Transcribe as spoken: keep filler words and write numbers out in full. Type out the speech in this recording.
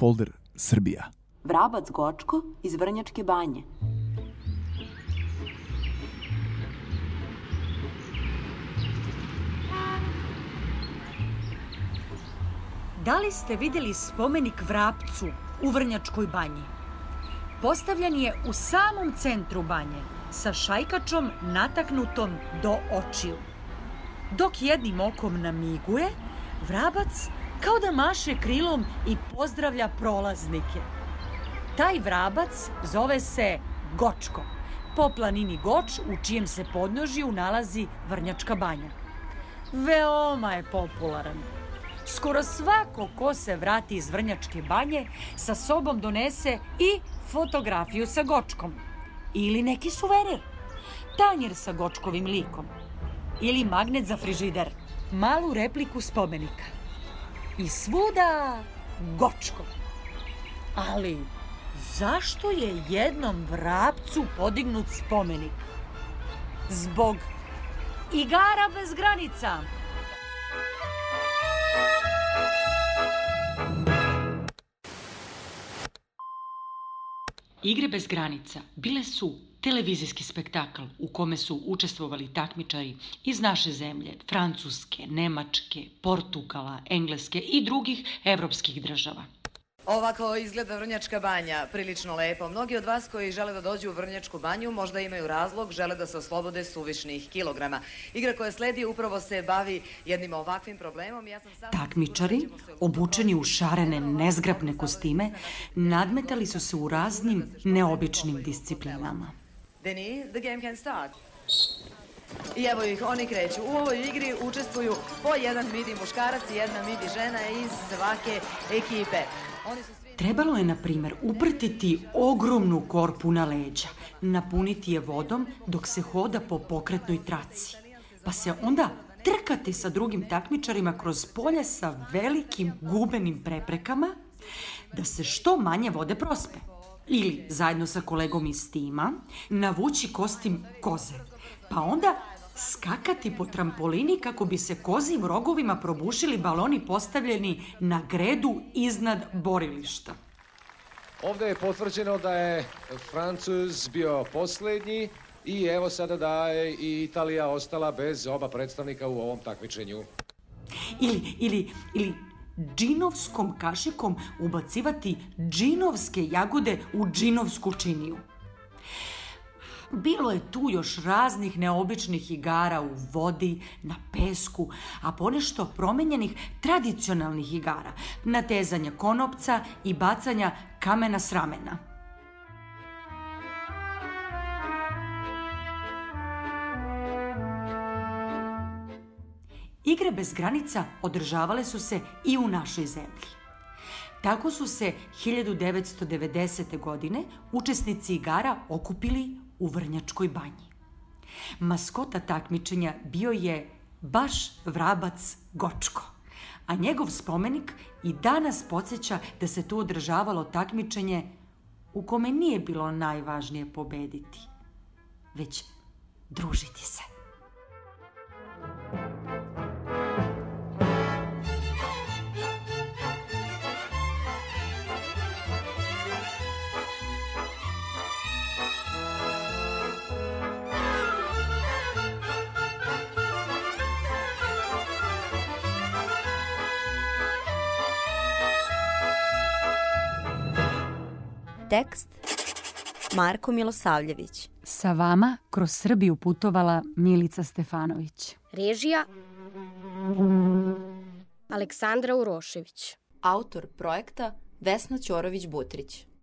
folder Srbija. Vrabac Gočko iz Vrnjačke Banje. Da li ste vidjeli spomenik Vrapcu u Vrnjačkoj Banji? Postavljen je u samom centru banje, sa šajkačom nataknutom do očiju. Dok jednim okom namiguje, vrabac kao da maše krilom i pozdravlja prolaznike. Taj vrabac zove se Gočko, po planini Goč u čijem se podnožju nalazi Vrnjačka Banja. Veoma je popularan. Skoro svako ko se vrati iz Vrnjačke Banje sa sobom donese i fotografiju sa Gočkom. Ili neki suvenir, tanjir sa Gočkovim likom. Ili magnet za frižider, malu repliku spomenika. I svuda Gočko. Ali zašto je jednom vrapcu podignut spomenik? Zbog igara bez granica. Igre bez granica bile su televizijski spektakl u kome su učestvovali takmičari iz naše zemlje, Francuske, Nemačke, Portugala, Engleske i drugih evropskih država. Ovako izgleda Vrnjačka Banja, prilično lepo. Mnogi od vas koji žele da dođu u Vrnjačku Banju možda imaju razlog, žele da se oslobode suvišnih kilograma. Igra koja sledi upravo se bavi jednim ovakvim problemom. Ja sam sam... Takmičari, obučeni u šarene, nezgrapne kostime, nadmetali su se u raznim neobičnim disciplinama. Denis, the game can start. I evo ih, oni kreću. U ovoj igri učestvuju po jedan midi muškarac i jedna midi žena iz svake ekipe. Trebalo je, na primjer, uprtiti ogromnu korpu na leđa, napuniti je vodom dok se hoda po pokretnoj traci, pa se onda trkati sa drugim takmičarima kroz polje sa velikim gubenim preprekama da se što manje vode prospe. Ili, zajedno sa kolegom iz tima, navući kostim koze, pa onda skakati po trampolini kako bi se kozim rogovima probušili baloni postavljeni na gredu iznad borilišta. Ovde je potvrđeno da je Francuz bio posljednji i evo sada da je i Italija ostala bez oba predstavnika u ovom takmičenju. Ili, ili, ili džinovskom kašikom ubacivati džinovske jagode u džinovsku činiju. Bilo je tu još raznih neobičnih igara u vodi, na pesku, a ponešto promenjenih tradicionalnih igara, natezanja konopca i bacanja kamena s ramena. Igre bez granica održavale su se i u našoj zemlji. Tako su se hiljadu devetsto devedesete. godine učesnici igara okupili u Vrnjačkoj Banji. Maskota takmičenja bio je baš vrabac Gočko, a njegov spomenik i danas podsjeća da se tu održavalo takmičenje u kome nije bilo najvažnije pobediti, već družiti se. Tekst Marko Milosavljević. Sa vama kroz Srbiju putovala Milica Stefanović. Režija Aleksandra Urošević. Autor projekta Vesna Ćorović-Butrić.